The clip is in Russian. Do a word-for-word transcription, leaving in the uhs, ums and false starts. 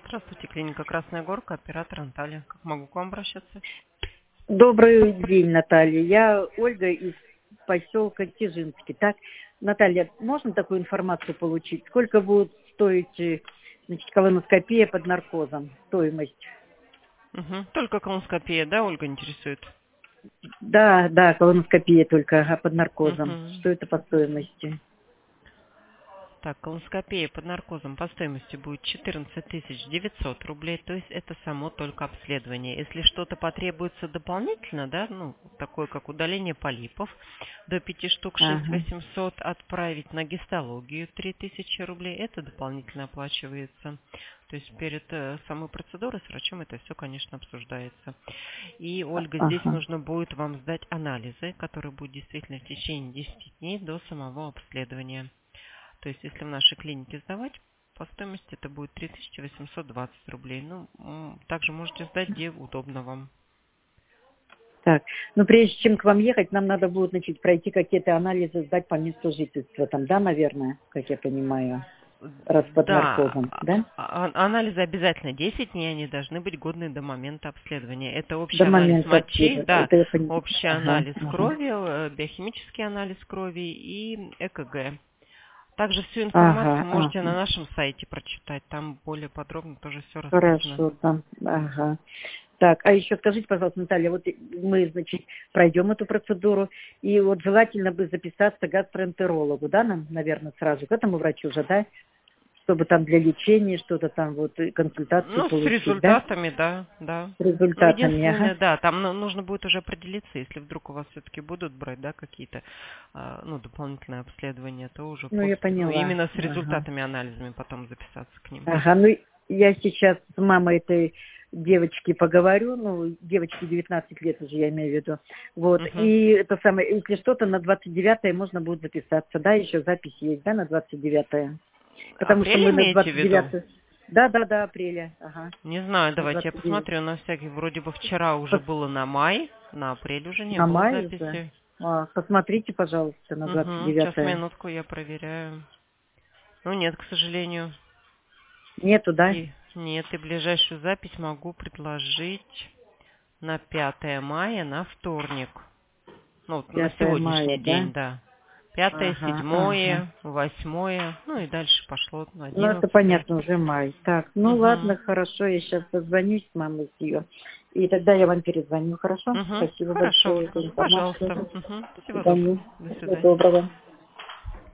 Здравствуйте, клиника Красная Горка, оператор Анталия. Как могу к вам обращаться? Добрый день, Наталья. Я Ольга из поселка Тижинский. Так, Наталья, можно такую информацию получить? Сколько будет стоить, э, значит, колоноскопия под наркозом? Стоимость? Угу. Только колоноскопия, да, Ольга, интересует? Да, да, колоноскопия только, ага, под наркозом. Угу. Что это по стоимости? Так, колоноскопия под наркозом по стоимости будет четырнадцать тысяч девятьсот рублей, то есть это само только обследование. Если что-то потребуется дополнительно, да, ну, такое как удаление полипов, до пяти штук шесть тысяч Ага, восемьсот, отправить на гистологию три тысячи рублей, это дополнительно оплачивается. То есть перед э, самой процедурой с врачом это все, конечно, обсуждается. И, Ольга, здесь ага. нужно будет вам сдать анализы, которые будут действительно в течение десяти дней до самого обследования. То есть, если в нашей клинике сдавать, по стоимости это будет три тысячи восемьсот двадцать рублей. Ну, м, также можете сдать, где удобно вам. Так, ну прежде чем к вам ехать, нам надо будет, значит, пройти какие-то анализы, сдать по месту жительства. Там, да, наверное, как я понимаю, раз под Да, наркозом, да? а- а- анализы обязательно десять дней, они должны быть годны до момента обследования. Это общий До анализ момента мочи, ответа. да, Это я понимаю. общий Ага, анализ ага. крови, э, биохимический анализ крови и ЭКГ. Также всю информацию Ага, можете на ага. нашем сайте прочитать, там более подробно тоже все расписано. Хорошо, там, ага. Так, а еще скажите, пожалуйста, Наталья, вот мы, значит, пройдем эту процедуру, и вот желательно бы записаться к гастроэнтерологу, да, нам, наверное, сразу к этому врачу уже, да, чтобы там для лечения что-то там, вот, и консультацию Ну, с получить, да, результатами, да, да. с Ну, результатами, единственное, ага. да, там ну, нужно будет уже определиться, если вдруг у вас все-таки будут брать, да, какие-то, а, ну, дополнительные обследования, то уже Ну, я после, ну, поняла, именно с ага. результатами анализами потом записаться к ним. Ага, ну, я сейчас с мамой этой девочки поговорю, ну, девочке девятнадцать лет уже, я имею в виду, вот, Угу. и это самое, если что-то на двадцать девятое можно будет записаться, да, еще запись есть, да, на двадцать девятое, потому что Апрель мы на имеете в двадцать виду? девятое, да, да, да, апреля, ага, Не знаю, на давайте я двадцать девятое, посмотрю на всякий. Вроде бы вчера уже было на май, на апрель уже не на было май уже, записи. а, посмотрите, пожалуйста, на двадцать Угу. Сейчас, девятое, минутку, я проверяю. Ну, нет, к сожалению. нету, да, И нет, и ближайшую запись могу предложить на пятое мая, на вторник. Ну, вот на пятое мая, сегодняшний да, день, да. Пятое, ага, ага. седьмое, восьмое, ну и дальше пошло на Ну, это одиннадцатое. понятно, уже май. Так, ну ладно, Угу. хорошо, я сейчас позвонюсь с мамой с ее. И тогда я вам перезвоню, хорошо? Угу. Спасибо Хорошо, большое Ольга. за информацию. Пожалуйста. Угу. До Всего доброго. свидания. До Всего свидания. доброго.